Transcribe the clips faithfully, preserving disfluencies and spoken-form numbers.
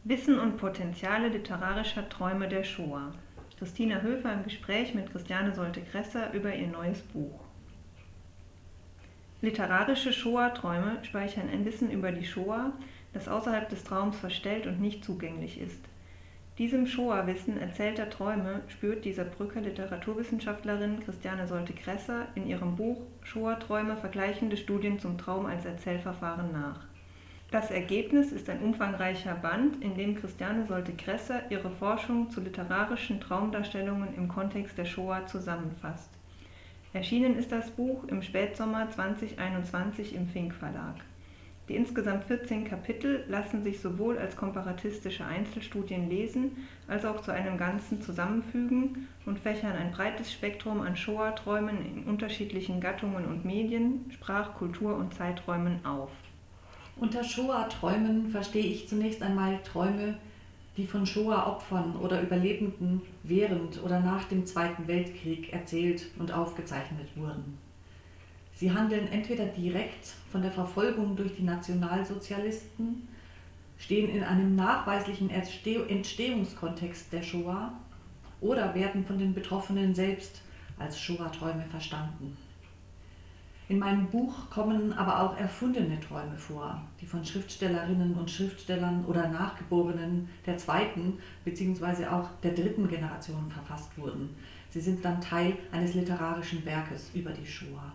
Wissen und Potenziale literarischer Träume der Shoah. Christina Höfer im Gespräch mit Christiane Solthe-Kresser über ihr neues Buch. Literarische Shoah-Träume speichern ein Wissen über die Shoah, das außerhalb des Traums verstellt und nicht zugänglich ist. Diesem Shoah-Wissen erzählter Träume spürt die Saarbrücker Literaturwissenschaftlerin Christiane Solthe-Kresser in ihrem Buch Shoah-Träume – Vergleichende Studien zum Traum als Erzählverfahren nach. Das Ergebnis ist ein umfangreicher Band, in dem Christiane Solthe-Kresser ihre Forschung zu literarischen Traumdarstellungen im Kontext der Shoah zusammenfasst. Erschienen ist das Buch im Spätsommer zweitausendeinundzwanzig im Fink Verlag. Die insgesamt vierzehn Kapitel lassen sich sowohl als komparatistische Einzelstudien lesen, als auch zu einem Ganzen zusammenfügen und fächern ein breites Spektrum an Shoah-Träumen in unterschiedlichen Gattungen und Medien, Sprach-, Kultur- und Zeiträumen auf. Unter Shoah-Träumen verstehe ich zunächst einmal Träume, die von Shoah-Opfern oder Überlebenden während oder nach dem Zweiten Weltkrieg erzählt und aufgezeichnet wurden. Sie handeln entweder direkt von der Verfolgung durch die Nationalsozialisten, stehen in einem nachweislichen Entstehungskontext der Shoah oder werden von den Betroffenen selbst als Shoah-Träume verstanden. In meinem Buch kommen aber auch erfundene Träume vor, die von Schriftstellerinnen und Schriftstellern oder Nachgeborenen der zweiten bzw. auch der dritten Generation verfasst wurden. Sie sind dann Teil eines literarischen Werkes über die Shoah.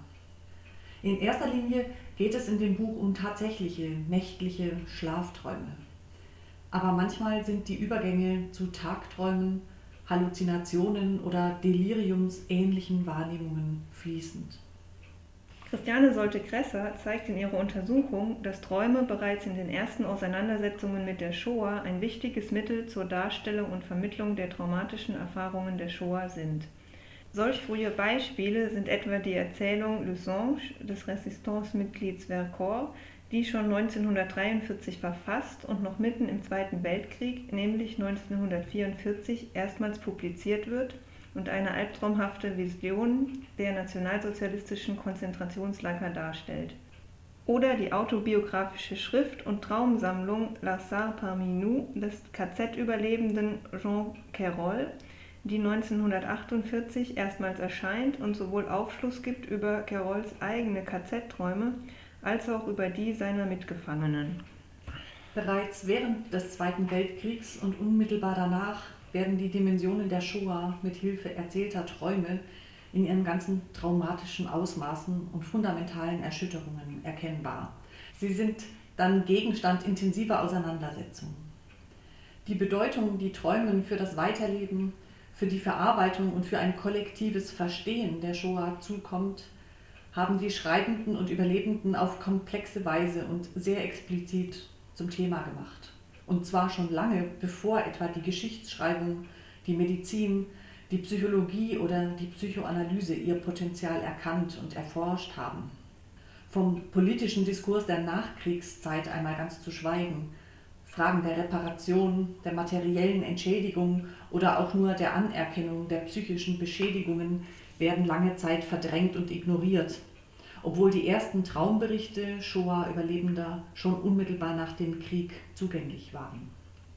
In erster Linie geht es in dem Buch um tatsächliche nächtliche Schlafträume. Aber manchmal sind die Übergänge zu Tagträumen, Halluzinationen oder deliriumsähnlichen Wahrnehmungen fließend. Christiane Solthe-Kresser zeigt in ihrer Untersuchung, dass Träume bereits in den ersten Auseinandersetzungen mit der Shoah ein wichtiges Mittel zur Darstellung und Vermittlung der traumatischen Erfahrungen der Shoah sind. Solch frühe Beispiele sind etwa die Erzählung Le Songe des Resistance-Mitglieds Vercors, die schon neunzehnhundertdreiundvierzig verfasst und noch mitten im Zweiten Weltkrieg, nämlich neunzehnhundertvierundvierzig, erstmals publiziert wird und eine albtraumhafte Vision der nationalsozialistischen Konzentrationslager darstellt. Oder die autobiografische Schrift und Traumsammlung La Sarre parmi nous des K Z-Überlebenden Jean Cairol, die neunzehnhundertachtundvierzig erstmals erscheint und sowohl Aufschluss gibt über Cairols eigene K Z-Träume als auch über die seiner Mitgefangenen. Bereits während des Zweiten Weltkriegs und unmittelbar danach werden die Dimensionen der Shoah mit Hilfe erzählter Träume in ihren ganzen traumatischen Ausmaßen und fundamentalen Erschütterungen erkennbar. Sie sind dann Gegenstand intensiver Auseinandersetzungen. Die Bedeutung, die Träumen für das Weiterleben, für die Verarbeitung und für ein kollektives Verstehen der Shoah zukommt, haben die Schreibenden und Überlebenden auf komplexe Weise und sehr explizit zum Thema gemacht. Und zwar schon lange, bevor etwa die Geschichtsschreibung, die Medizin, die Psychologie oder die Psychoanalyse ihr Potenzial erkannt und erforscht haben. Vom politischen Diskurs der Nachkriegszeit einmal ganz zu schweigen. Fragen der Reparation, der materiellen Entschädigung oder auch nur der Anerkennung der psychischen Beschädigungen werden lange Zeit verdrängt und ignoriert, obwohl die ersten Traumberichte Shoah-Überlebender schon unmittelbar nach dem Krieg zugänglich waren.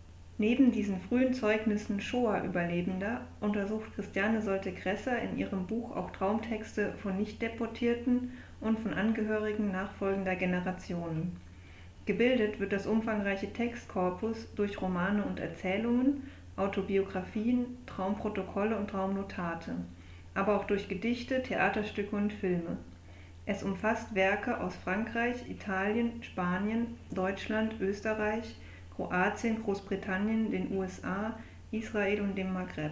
Neben diesen frühen Zeugnissen Shoah-Überlebender untersucht Christiane Solthe-Kresser in ihrem Buch auch Traumtexte von Nicht-Deportierten und von Angehörigen nachfolgender Generationen. Gebildet wird das umfangreiche Textkorpus durch Romane und Erzählungen, Autobiografien, Traumprotokolle und Traumnotate, aber auch durch Gedichte, Theaterstücke und Filme. Es umfasst Werke aus Frankreich, Italien, Spanien, Deutschland, Österreich, Kroatien, Großbritannien, den U S A, Israel und dem Maghreb.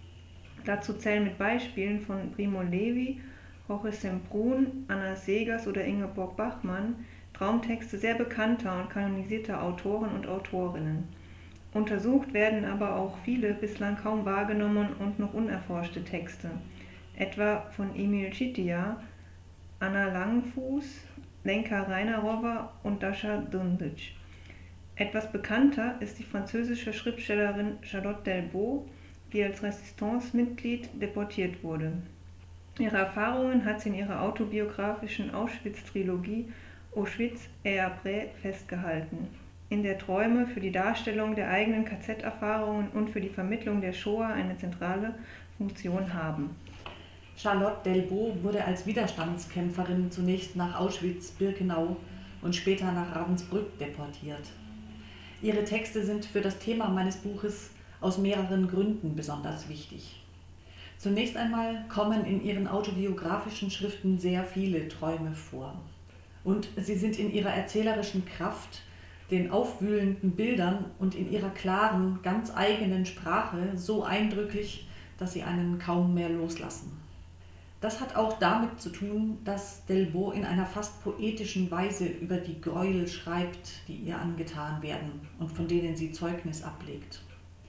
Dazu zählen mit Beispielen von Primo Levi, Jorge Semprún, Anna Seghers oder Ingeborg Bachmann Traumtexte sehr bekannter und kanonisierter Autoren und Autorinnen. Untersucht werden aber auch viele bislang kaum wahrgenommene und noch unerforschte Texte, etwa von Emil Czitia, Anna Langenfuß, Lenka Reinerowa und Dasha Dundic. Etwas bekannter ist die französische Schriftstellerin Charlotte Delbo, die als Resistance-Mitglied deportiert wurde. Ihre Erfahrungen hat sie in ihrer autobiografischen Auschwitz-Trilogie Auschwitz et après festgehalten. in der Träume für die Darstellung der eigenen K Z-Erfahrungen und für die Vermittlung der Shoah eine zentrale Funktion haben. Charlotte Delbo wurde als Widerstandskämpferin zunächst nach Auschwitz-Birkenau und später nach Ravensbrück deportiert. Ihre Texte sind für das Thema meines Buches aus mehreren Gründen besonders wichtig. Zunächst einmal kommen in ihren autobiografischen Schriften sehr viele Träume vor. Und sie sind in ihrer erzählerischen Kraft, den aufwühlenden Bildern und in ihrer klaren, ganz eigenen Sprache so eindrücklich, dass sie einen kaum mehr loslassen. Das hat auch damit zu tun, dass Delbo in einer fast poetischen Weise über die Gräuel schreibt, die ihr angetan werden und von denen sie Zeugnis ablegt.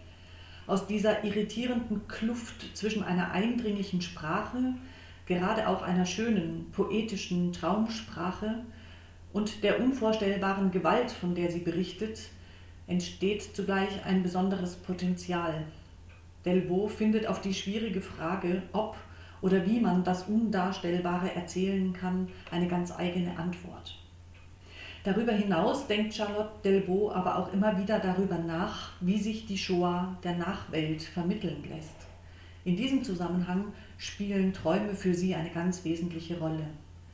Aus dieser irritierenden Kluft zwischen einer eindringlichen Sprache, gerade auch einer schönen, poetischen Traumsprache, und der unvorstellbaren Gewalt, von der sie berichtet, entsteht zugleich ein besonderes Potenzial. Delbo findet auf die schwierige Frage, ob oder wie man das Undarstellbare erzählen kann, eine ganz eigene Antwort. Darüber hinaus denkt Charlotte Delbo aber auch immer wieder darüber nach, wie sich die Shoah der Nachwelt vermitteln lässt. In diesem Zusammenhang spielen Träume für sie eine ganz wesentliche Rolle.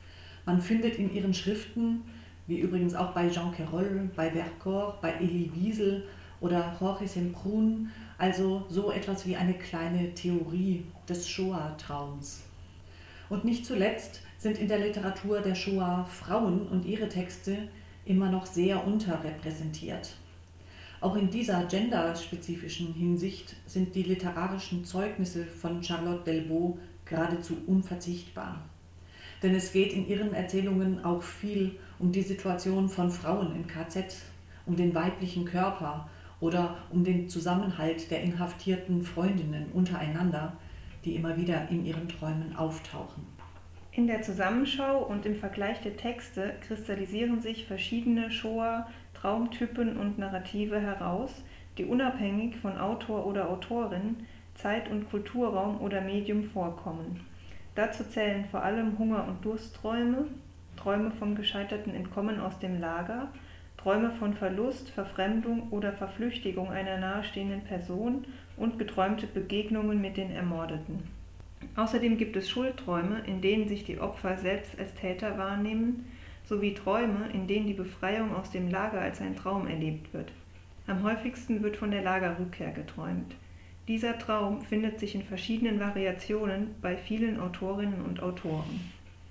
Man findet in ihren Schriften, wie übrigens auch bei Jean Querol, bei Vercors, bei Elie Wiesel oder Jorge Semprún, also so etwas wie eine kleine Theorie des Shoah-Traums. Und nicht zuletzt sind in der Literatur der Shoah Frauen und ihre Texte immer noch sehr unterrepräsentiert. Auch in dieser genderspezifischen Hinsicht sind die literarischen Zeugnisse von Charlotte Delbo geradezu unverzichtbar. Denn es geht in ihren Erzählungen auch viel um die Situation von Frauen im K Z, um den weiblichen Körper oder um den Zusammenhalt der inhaftierten Freundinnen untereinander, die immer wieder in ihren Träumen auftauchen. In der Zusammenschau und im Vergleich der Texte kristallisieren sich verschiedene Shoah, Traumtypen und Narrative heraus, die unabhängig von Autor oder Autorin, Zeit- und Kulturraum oder Medium vorkommen. Dazu zählen vor allem Hunger- und Durstträume, Träume vom gescheiterten Entkommen aus dem Lager, Träume von Verlust, Verfremdung oder Verflüchtigung einer nahestehenden Person und geträumte Begegnungen mit den Ermordeten. Außerdem gibt es Schuldträume, in denen sich die Opfer selbst als Täter wahrnehmen, sowie Träume, in denen die Befreiung aus dem Lager als ein Traum erlebt wird. Am häufigsten wird von der Lagerrückkehr geträumt. Dieser Traum findet sich in verschiedenen Variationen bei vielen Autorinnen und Autoren.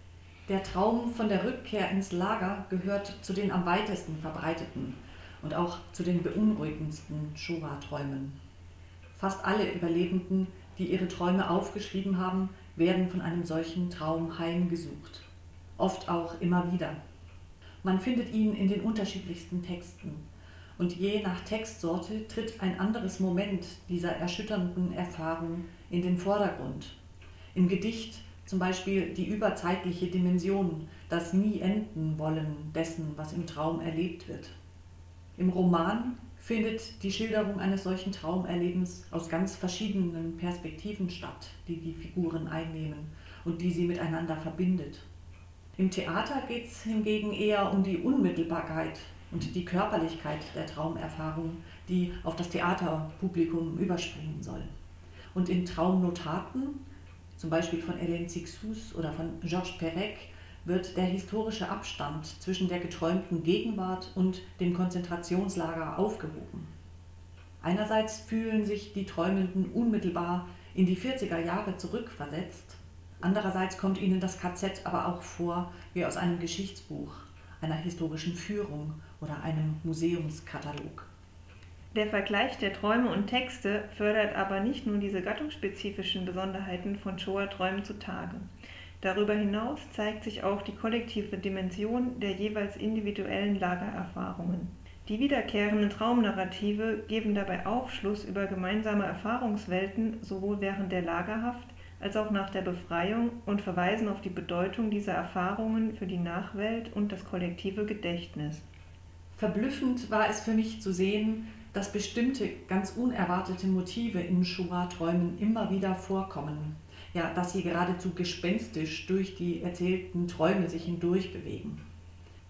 Der Traum von der Rückkehr ins Lager gehört zu den am weitesten verbreiteten und auch zu den beunruhigendsten Shoah-Träumen. Fast alle Überlebenden, die ihre Träume aufgeschrieben haben, werden von einem solchen Traum heimgesucht. Oft auch immer wieder. Man findet ihn in den unterschiedlichsten Texten. Und je nach Textsorte tritt ein anderes Moment dieser erschütternden Erfahrung in den Vordergrund. Im Gedicht zum Beispiel die überzeitliche Dimension, das nie enden wollen dessen, was im Traum erlebt wird. Im Roman findet die Schilderung eines solchen Traumerlebens aus ganz verschiedenen Perspektiven statt, die die Figuren einnehmen und die sie miteinander verbindet. Im Theater geht es hingegen eher um die Unmittelbarkeit und die Körperlichkeit der Traumerfahrung, die auf das Theaterpublikum überspringen soll. Und in Traumnotaten, zum Beispiel von Hélène Cixous oder von Georges Perec, wird der historische Abstand zwischen der geträumten Gegenwart und dem Konzentrationslager aufgehoben. Einerseits fühlen sich die Träumenden unmittelbar in die vierziger Jahre zurückversetzt, andererseits kommt ihnen das K Z aber auch vor wie aus einem Geschichtsbuch, einer historischen Führung oder einem Museumskatalog. Der Vergleich der Träume und Texte fördert aber nicht nur diese gattungsspezifischen Besonderheiten von Shoah-Träumen zutage. Darüber hinaus zeigt sich auch die kollektive Dimension der jeweils individuellen Lagererfahrungen. Die wiederkehrenden Traumnarrative geben dabei Aufschluss über gemeinsame Erfahrungswelten sowohl während der Lagerhaft als auch nach der Befreiung und verweisen auf die Bedeutung dieser Erfahrungen für die Nachwelt und das kollektive Gedächtnis. Verblüffend war es für mich zu sehen, dass bestimmte, ganz unerwartete Motive in Shoah-Träumen immer wieder vorkommen. Ja, dass sie geradezu gespenstisch durch die erzählten Träume sich hindurch bewegen.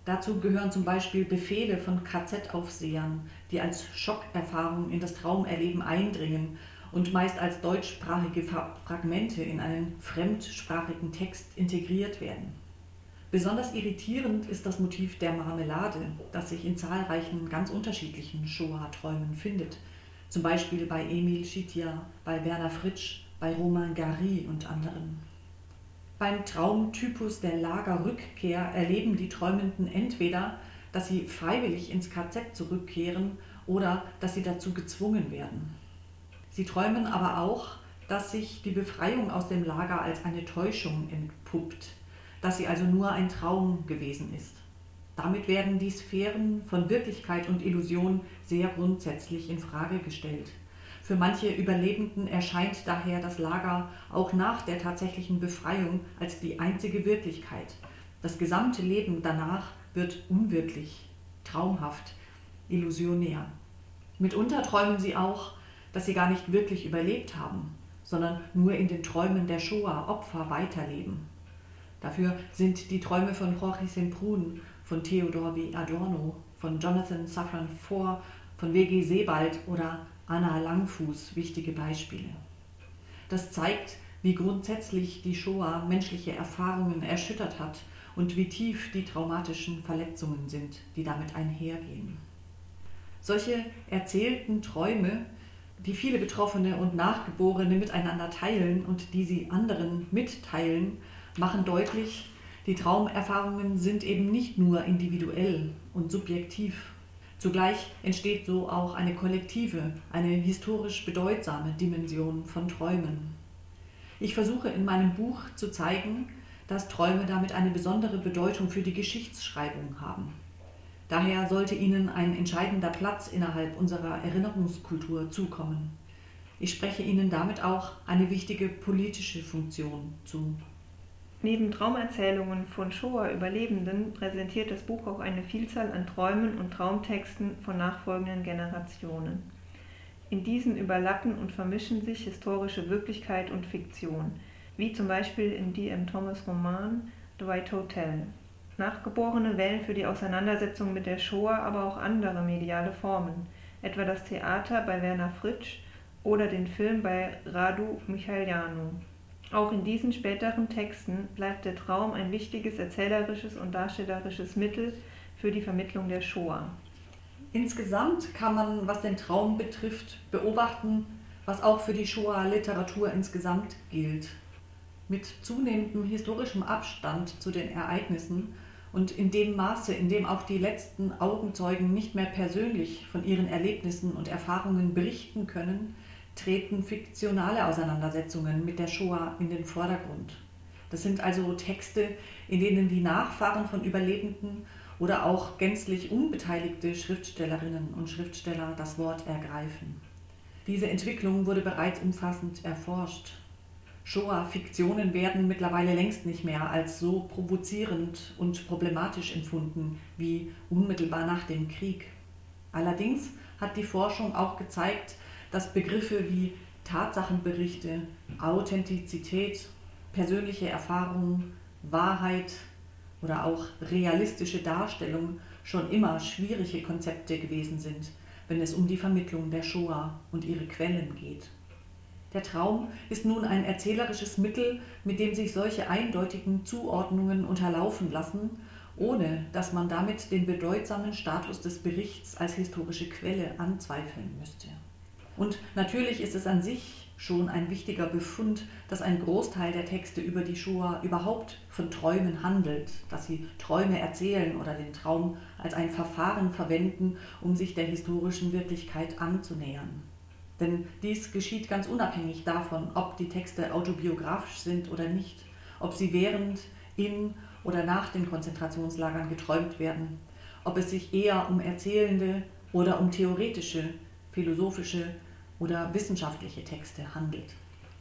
Dazu gehören zum Beispiel Befehle von K Z-Aufsehern, die als Schockerfahrung in das Traumerleben eindringen und meist als deutschsprachige Fragmente in einen fremdsprachigen Text integriert werden. Besonders irritierend ist das Motiv der Marmelade, das sich in zahlreichen ganz unterschiedlichen Shoah-Träumen findet, zum Beispiel bei Emil Schitia, bei Werner Fritsch, bei Romain Gary und anderen. Beim Traumtypus der Lagerrückkehr erleben die Träumenden entweder, dass sie freiwillig ins K Z zurückkehren oder dass sie dazu gezwungen werden. Sie träumen aber auch, dass sich die Befreiung aus dem Lager als eine Täuschung entpuppt, dass sie also nur ein Traum gewesen ist. Damit werden die Sphären von Wirklichkeit und Illusion sehr grundsätzlich in Frage gestellt. Für manche Überlebenden erscheint daher das Lager auch nach der tatsächlichen Befreiung als die einzige Wirklichkeit. Das gesamte Leben danach wird unwirklich, traumhaft, illusionär. Mitunter träumen sie auch, dass sie gar nicht wirklich überlebt haben, sondern nur in den Träumen der Shoah-Opfer weiterleben. Dafür sind die Träume von Jorge Semprún, von Theodor W. Adorno, von Jonathan Safran Foer, von W G Sebald oder Anna Langfuß wichtige Beispiele. Das zeigt, wie grundsätzlich die Shoah menschliche Erfahrungen erschüttert hat und wie tief die traumatischen Verletzungen sind, die damit einhergehen. Solche erzählten Träume, die viele Betroffene und Nachgeborene miteinander teilen und die sie anderen mitteilen, machen deutlich, die Traumerfahrungen sind eben nicht nur individuell und subjektiv. Zugleich entsteht so auch eine kollektive, eine historisch bedeutsame Dimension von Träumen. Ich versuche in meinem Buch zu zeigen, dass Träume damit eine besondere Bedeutung für die Geschichtsschreibung haben. Daher sollte ihnen ein entscheidender Platz innerhalb unserer Erinnerungskultur zukommen. Ich spreche ihnen damit auch eine wichtige politische Funktion zu. Neben Traumerzählungen von Shoah-Überlebenden präsentiert das Buch auch eine Vielzahl an Träumen und Traumtexten von nachfolgenden Generationen. In diesen überlappen und vermischen sich historische Wirklichkeit und Fiktion, wie zum Beispiel in D M Thomas' Roman The White Hotel. Nachgeborene wählen für die Auseinandersetzung mit der Shoah aber auch andere mediale Formen, etwa das Theater bei Werner Fritsch oder den Film bei Radu Mihailianu. Auch in diesen späteren Texten bleibt der Traum ein wichtiges erzählerisches und darstellerisches Mittel für die Vermittlung der Shoah. Insgesamt kann man, was den Traum betrifft, beobachten, was auch für die Shoah-Literatur insgesamt gilt. Mit zunehmendem historischem Abstand zu den Ereignissen und in dem Maße, in dem auch die letzten Augenzeugen nicht mehr persönlich von ihren Erlebnissen und Erfahrungen berichten können, treten fiktionale Auseinandersetzungen mit der Shoah in den Vordergrund. Das sind also Texte, in denen die Nachfahren von Überlebenden oder auch gänzlich unbeteiligte Schriftstellerinnen und Schriftsteller das Wort ergreifen. Diese Entwicklung wurde bereits umfassend erforscht. Shoah-Fiktionen werden mittlerweile längst nicht mehr als so provozierend und problematisch empfunden wie unmittelbar nach dem Krieg. Allerdings hat die Forschung auch gezeigt, dass Begriffe wie Tatsachenberichte, Authentizität, persönliche Erfahrung, Wahrheit oder auch realistische Darstellung schon immer schwierige Konzepte gewesen sind, wenn es um die Vermittlung der Shoah und ihre Quellen geht. Der Traum ist nun ein erzählerisches Mittel, mit dem sich solche eindeutigen Zuordnungen unterlaufen lassen, ohne dass man damit den bedeutsamen Status des Berichts als historische Quelle anzweifeln müsste. Und natürlich ist es an sich schon ein wichtiger Befund, dass ein Großteil der Texte über die Shoah überhaupt von Träumen handelt, dass sie Träume erzählen oder den Traum als ein Verfahren verwenden, um sich der historischen Wirklichkeit anzunähern. Denn dies geschieht ganz unabhängig davon, ob die Texte autobiografisch sind oder nicht, ob sie während, in oder nach den Konzentrationslagern geträumt werden, ob es sich eher um erzählende oder um theoretische, philosophische oder wissenschaftliche Texte handelt.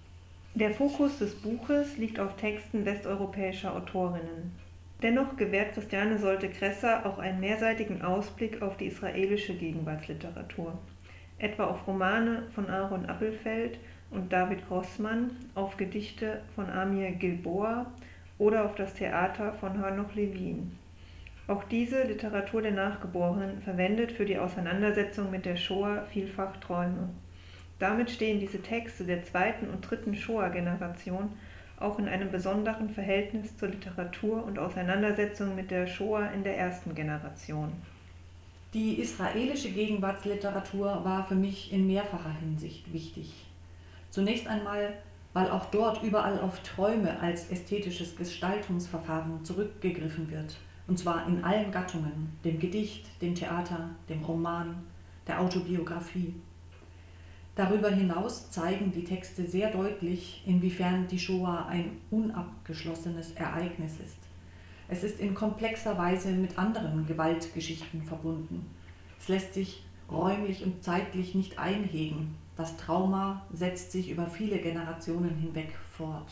Der Fokus des Buches liegt auf Texten westeuropäischer Autorinnen. Dennoch gewährt Christiane Soltke-Kresser auch einen mehrseitigen Ausblick auf die israelische Gegenwartsliteratur, etwa auf Romane von Aaron Appelfeld und David Grossmann, auf Gedichte von Amir Gilboa oder auf das Theater von Hanoch Levin. Auch diese Literatur der Nachgeborenen verwendet für die Auseinandersetzung mit der Shoah vielfach Träume. Damit stehen diese Texte der zweiten und dritten Shoah-Generation auch in einem besonderen Verhältnis zur Literatur und Auseinandersetzung mit der Shoah in der ersten Generation. Die israelische Gegenwartsliteratur war für mich in mehrfacher Hinsicht wichtig. Zunächst einmal, weil auch dort überall auf Träume als ästhetisches Gestaltungsverfahren zurückgegriffen wird, und zwar in allen Gattungen, dem Gedicht, dem Theater, dem Roman, der Autobiografie. Darüber hinaus zeigen die Texte sehr deutlich, inwiefern die Shoah ein unabgeschlossenes Ereignis ist. Es ist in komplexer Weise mit anderen Gewaltgeschichten verbunden. Es lässt sich räumlich und zeitlich nicht einhegen. Das Trauma setzt sich über viele Generationen hinweg fort.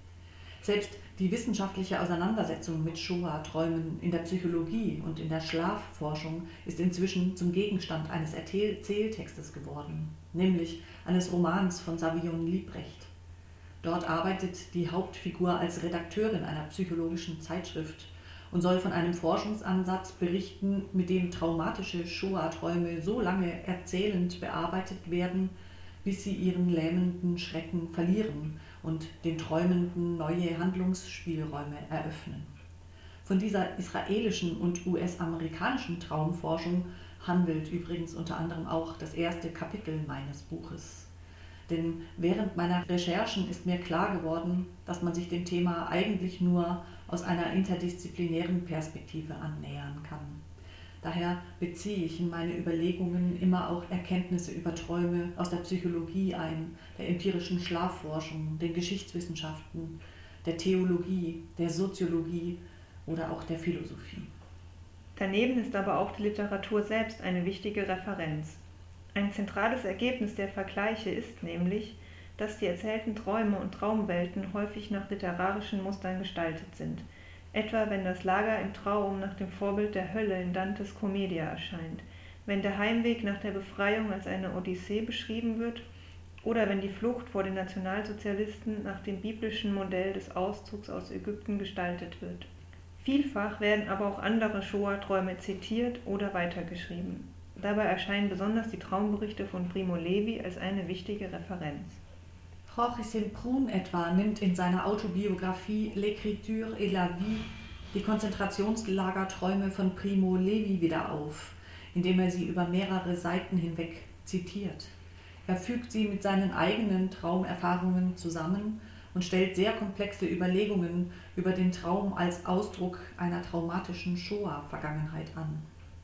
Selbst die wissenschaftliche Auseinandersetzung mit Shoah-Träumen in der Psychologie und in der Schlafforschung ist inzwischen zum Gegenstand eines Erzähltextes geworden, nämlich eines Romans von Savion Liebrecht. Dort arbeitet die Hauptfigur als Redakteurin einer psychologischen Zeitschrift und soll von einem Forschungsansatz berichten, mit dem traumatische Shoah-Träume so lange erzählend bearbeitet werden, bis sie ihren lähmenden Schrecken verlieren und den Träumenden neue Handlungsspielräume eröffnen. Von dieser israelischen und U S-amerikanischen Traumforschung handelt übrigens unter anderem auch das erste Kapitel meines Buches. Denn während meiner Recherchen ist mir klar geworden, dass man sich dem Thema eigentlich nur aus einer interdisziplinären Perspektive annähern kann. Daher beziehe ich in meine Überlegungen immer auch Erkenntnisse über Träume aus der Psychologie ein, der empirischen Schlafforschung, den Geschichtswissenschaften, der Theologie, der Soziologie oder auch der Philosophie. Daneben ist aber auch die Literatur selbst eine wichtige Referenz. Ein zentrales Ergebnis der Vergleiche ist nämlich, dass die erzählten Träume und Traumwelten häufig nach literarischen Mustern gestaltet sind, etwa wenn das Lager im Traum nach dem Vorbild der Hölle in Dantes Commedia erscheint, wenn der Heimweg nach der Befreiung als eine Odyssee beschrieben wird oder wenn die Flucht vor den Nationalsozialisten nach dem biblischen Modell des Auszugs aus Ägypten gestaltet wird. Vielfach werden aber auch andere Shoah-Träume zitiert oder weitergeschrieben. Dabei erscheinen besonders die Traumberichte von Primo Levi als eine wichtige Referenz. Jorge Semprún etwa nimmt in seiner Autobiografie L'écriture et la vie die Konzentrationslagerträume von Primo Levi wieder auf, indem er sie über mehrere Seiten hinweg zitiert. Er fügt sie mit seinen eigenen Traumerfahrungen zusammen und stellt sehr komplexe Überlegungen über den Traum als Ausdruck einer traumatischen Shoah-Vergangenheit an.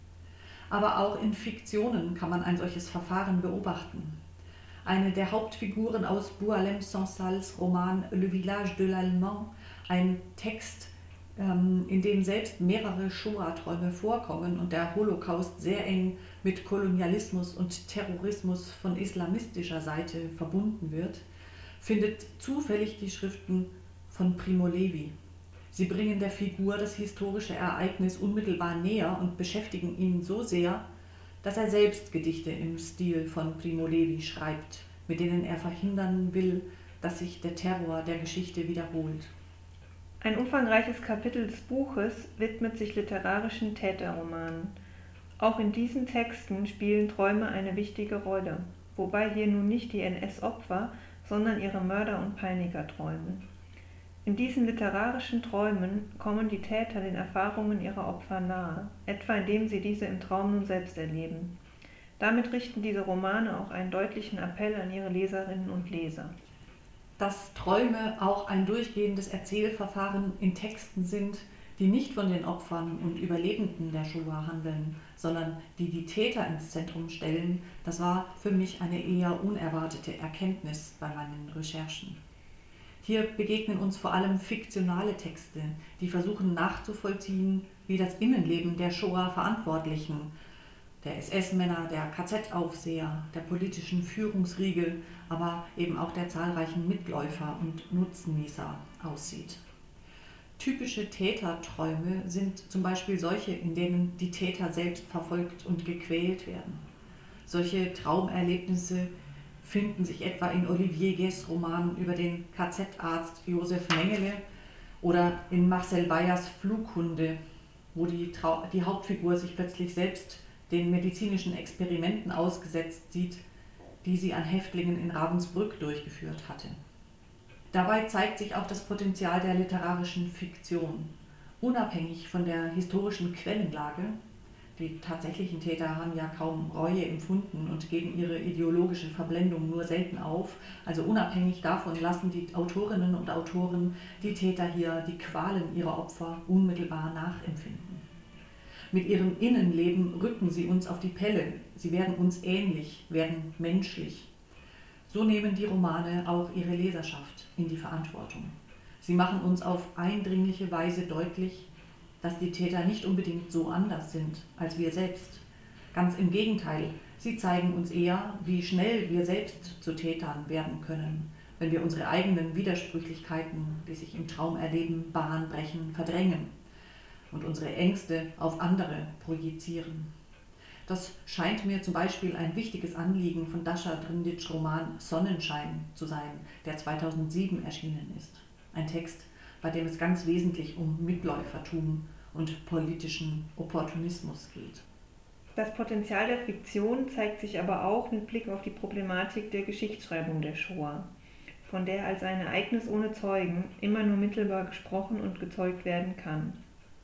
Aber auch in Fiktionen kann man ein solches Verfahren beobachten. Eine der Hauptfiguren aus Boualem Sansals Roman Le Village de l'Allemand, ein Text, ähm, in dem selbst mehrere Shoah-Träume vorkommen und der Holocaust sehr eng mit Kolonialismus und Terrorismus von islamistischer Seite verbunden wird, findet zufällig die Schriften von Primo Levi. Sie bringen der Figur das historische Ereignis unmittelbar näher und beschäftigen ihn so sehr, dass er selbst Gedichte im Stil von Primo Levi schreibt, mit denen er verhindern will, dass sich der Terror der Geschichte wiederholt. Ein umfangreiches Kapitel des Buches widmet sich literarischen Täterromanen. Auch in diesen Texten spielen Träume eine wichtige Rolle, wobei hier nun nicht die N S-Opfer, sondern ihre Mörder und Peiniger träumen. In diesen literarischen Träumen kommen die Täter den Erfahrungen ihrer Opfer nahe, etwa indem sie diese im Traum nun selbst erleben. Damit richten diese Romane auch einen deutlichen Appell an ihre Leserinnen und Leser. Dass Träume auch ein durchgehendes Erzählverfahren in Texten sind, die nicht von den Opfern und Überlebenden der Shoah handeln, sondern die die Täter ins Zentrum stellen, das war für mich eine eher unerwartete Erkenntnis bei meinen Recherchen. Hier begegnen uns vor allem fiktionale Texte, die versuchen nachzuvollziehen, wie das Innenleben der Shoah-Verantwortlichen, der S S-Männer, der K Z-Aufseher, der politischen Führungsriege, aber eben auch der zahlreichen Mitläufer und Nutznießer aussieht. Typische Täterträume sind zum Beispiel solche, in denen die Täter selbst verfolgt und gequält werden. Solche Traumerlebnisse finden sich etwa in Olivier Guès' Roman über den K Z-Arzt Josef Mengele oder in Marcel Beyers Flughunde. wo die, Trau- die Hauptfigur sich plötzlich selbst den medizinischen Experimenten ausgesetzt sieht, die sie an Häftlingen in Ravensbrück durchgeführt hatte. Dabei zeigt sich auch das Potenzial der literarischen Fiktion. Unabhängig von der historischen Quellenlage, die tatsächlichen Täter haben ja kaum Reue empfunden und geben ihre ideologische Verblendung nur selten auf, also unabhängig davon lassen die Autorinnen und Autoren die Täter hier die Qualen ihrer Opfer unmittelbar nachempfinden. Mit ihrem Innenleben rücken sie uns auf die Pelle, sie werden uns ähnlich, werden menschlich. So nehmen die Romane auch ihre Leserschaft in die Verantwortung. Sie machen uns auf eindringliche Weise deutlich, dass die Täter nicht unbedingt so anders sind als wir selbst. Ganz im Gegenteil, sie zeigen uns eher, wie schnell wir selbst zu Tätern werden können, wenn wir unsere eigenen Widersprüchlichkeiten, die sich im Traum erleben, Bahn brechen, verdrängen und unsere Ängste auf andere projizieren. Das scheint mir zum Beispiel ein wichtiges Anliegen von Dascha Drndics Roman Sonnenschein zu sein, der zweitausendsieben erschienen ist. Ein Text, bei dem es ganz wesentlich um Mitläufertum und politischen Opportunismus geht. Das Potenzial der Fiktion zeigt sich aber auch mit Blick auf die Problematik der Geschichtsschreibung der Shoah, von der als ein Ereignis ohne Zeugen immer nur mittelbar gesprochen und gezeugt werden kann.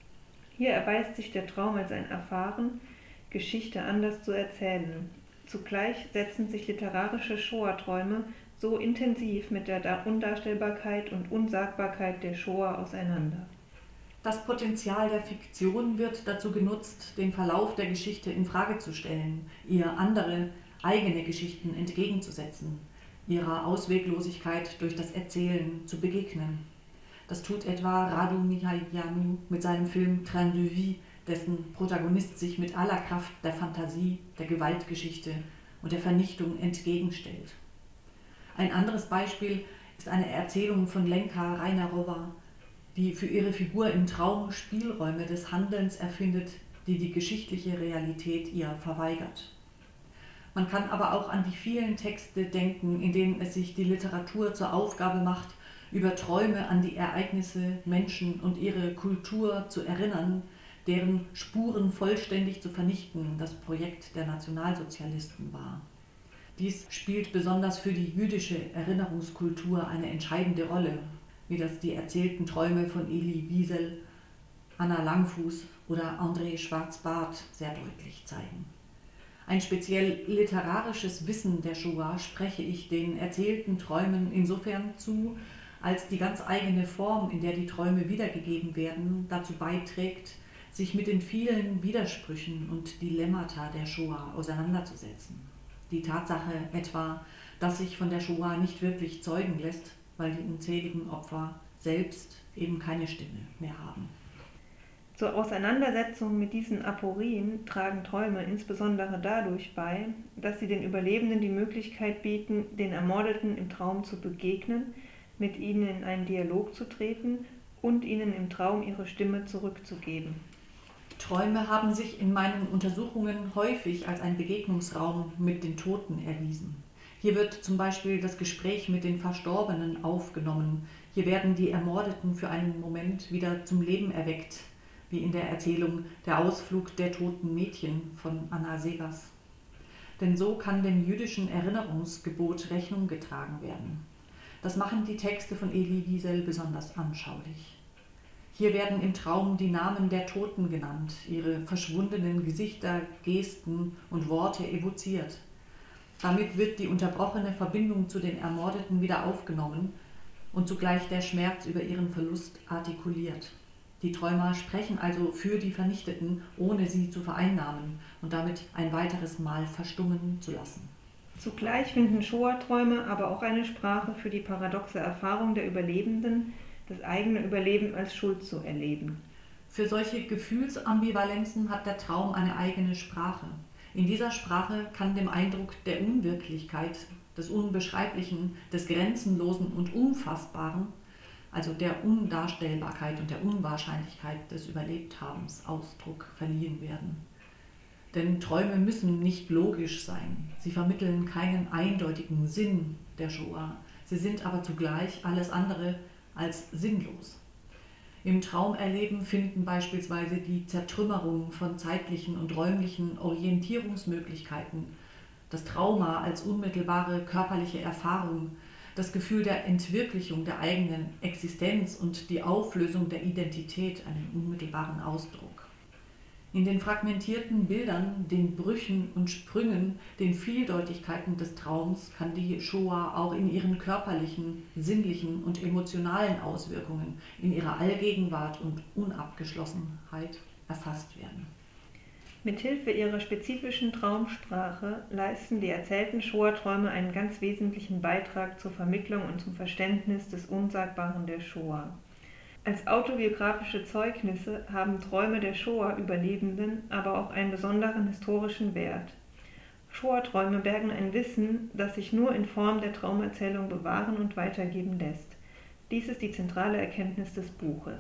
Hier erweist sich der Traum als ein Erfahren, Geschichte anders zu erzählen. Zugleich setzen sich literarische Shoah-Träume so intensiv mit der Undarstellbarkeit und Unsagbarkeit der Shoah auseinander. Das Potenzial der Fiktion wird dazu genutzt, den Verlauf der Geschichte in Frage zu stellen, ihr andere, eigene Geschichten entgegenzusetzen, ihrer Ausweglosigkeit durch das Erzählen zu begegnen. Das tut etwa Radu Mihailianu mit seinem Film Train de Vie, dessen Protagonist sich mit aller Kraft der Fantasie, der Gewaltgeschichte und der Vernichtung entgegenstellt. Ein anderes Beispiel ist eine Erzählung von Lenka Reinerova, die für ihre Figur im Traum Spielräume des Handelns erfindet, die die geschichtliche Realität ihr verweigert. Man kann aber auch an die vielen Texte denken, in denen es sich die Literatur zur Aufgabe macht, über Träume an die Ereignisse, Menschen und ihre Kultur zu erinnern, deren Spuren vollständig zu vernichten das Projekt der Nationalsozialisten war. Dies spielt besonders für die jüdische Erinnerungskultur eine entscheidende Rolle, wie das die erzählten Träume von Elie Wiesel, Anna Langfuß oder André Schwarz-Barth sehr deutlich zeigen. Ein speziell literarisches Wissen der Shoah spreche ich den erzählten Träumen insofern zu, als die ganz eigene Form, in der die Träume wiedergegeben werden, dazu beiträgt, sich mit den vielen Widersprüchen und Dilemmata der Shoah auseinanderzusetzen. Die Tatsache etwa, dass sich von der Shoah nicht wirklich zeugen lässt, weil die unzähligen Opfer selbst eben keine Stimme mehr haben. Zur Auseinandersetzung mit diesen Aporien tragen Träume insbesondere dadurch bei, dass sie den Überlebenden die Möglichkeit bieten, den Ermordeten im Traum zu begegnen, mit ihnen in einen Dialog zu treten und ihnen im Traum ihre Stimme zurückzugeben. Träume haben sich in meinen Untersuchungen häufig als ein Begegnungsraum mit den Toten erwiesen. Hier wird zum Beispiel das Gespräch mit den Verstorbenen aufgenommen. Hier werden die Ermordeten für einen Moment wieder zum Leben erweckt, wie in der Erzählung Der Ausflug der toten Mädchen von Anna Seghers. Denn so kann dem jüdischen Erinnerungsgebot Rechnung getragen werden. Das machen die Texte von Elie Wiesel besonders anschaulich. Hier werden im Traum die Namen der Toten genannt, ihre verschwundenen Gesichter, Gesten und Worte evoziert. Damit wird die unterbrochene Verbindung zu den Ermordeten wieder aufgenommen und zugleich der Schmerz über ihren Verlust artikuliert. Die Träumer sprechen also für die Vernichteten, ohne sie zu vereinnahmen und damit ein weiteres Mal verstummen zu lassen. Zugleich finden Shoah-Träume aber auch eine Sprache für die paradoxe Erfahrung der Überlebenden, das eigene Überleben als Schuld zu erleben. Für solche Gefühlsambivalenzen hat der Traum eine eigene Sprache. In dieser Sprache kann dem Eindruck der Unwirklichkeit, des Unbeschreiblichen, des Grenzenlosen und Unfassbaren, also der Undarstellbarkeit und der Unwahrscheinlichkeit des Überlebthabens, Ausdruck verliehen werden. Denn Träume müssen nicht logisch sein. Sie vermitteln keinen eindeutigen Sinn der Shoah. Sie sind aber zugleich alles andere als sinnlos. Im Traumerleben finden beispielsweise die Zertrümmerung von zeitlichen und räumlichen Orientierungsmöglichkeiten, das Trauma als unmittelbare körperliche Erfahrung, das Gefühl der Entwirklichung der eigenen Existenz und die Auflösung der Identität einen unmittelbaren Ausdruck. In den fragmentierten Bildern, den Brüchen und Sprüngen, den Vieldeutigkeiten des Traums kann die Shoah auch in ihren körperlichen, sinnlichen und emotionalen Auswirkungen, in ihrer Allgegenwart und Unabgeschlossenheit erfasst werden. Mithilfe ihrer spezifischen Traumsprache leisten die erzählten Shoah-Träume einen ganz wesentlichen Beitrag zur Vermittlung und zum Verständnis des Unsagbaren der Shoah. Als autobiografische Zeugnisse haben Träume der Shoah-Überlebenden aber auch einen besonderen historischen Wert. Shoah-Träume bergen ein Wissen, das sich nur in Form der Traumerzählung bewahren und weitergeben lässt. Dies ist die zentrale Erkenntnis des Buches.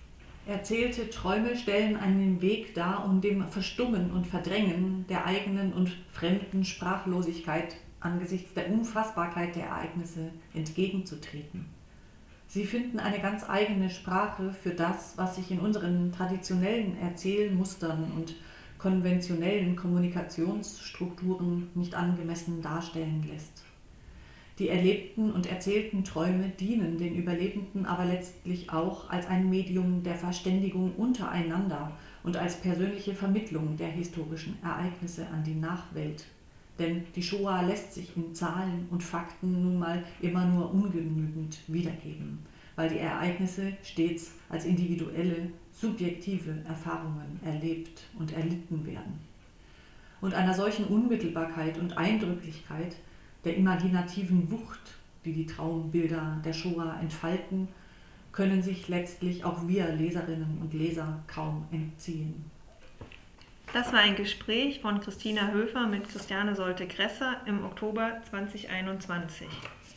Erzählte Träume stellen einen Weg dar, um dem Verstummen und Verdrängen der eigenen und fremden Sprachlosigkeit angesichts der Unfassbarkeit der Ereignisse entgegenzutreten. Sie finden eine ganz eigene Sprache für das, was sich in unseren traditionellen Erzählmustern und konventionellen Kommunikationsstrukturen nicht angemessen darstellen lässt. Die erlebten und erzählten Träume dienen den Überlebenden aber letztlich auch als ein Medium der Verständigung untereinander und als persönliche Vermittlung der historischen Ereignisse an die Nachwelt. Denn die Shoah lässt sich in Zahlen und Fakten nun mal immer nur ungenügend wiedergeben, weil die Ereignisse stets als individuelle, subjektive Erfahrungen erlebt und erlitten werden. Und einer solchen Unmittelbarkeit und Eindrücklichkeit, der imaginativen Wucht, die die Traumbilder der Shoah entfalten, können sich letztlich auch wir Leserinnen und Leser kaum entziehen. Das war ein Gespräch von Christina Höfer mit Christiane Solte-Gresser im Oktober zweitausendeinundzwanzig.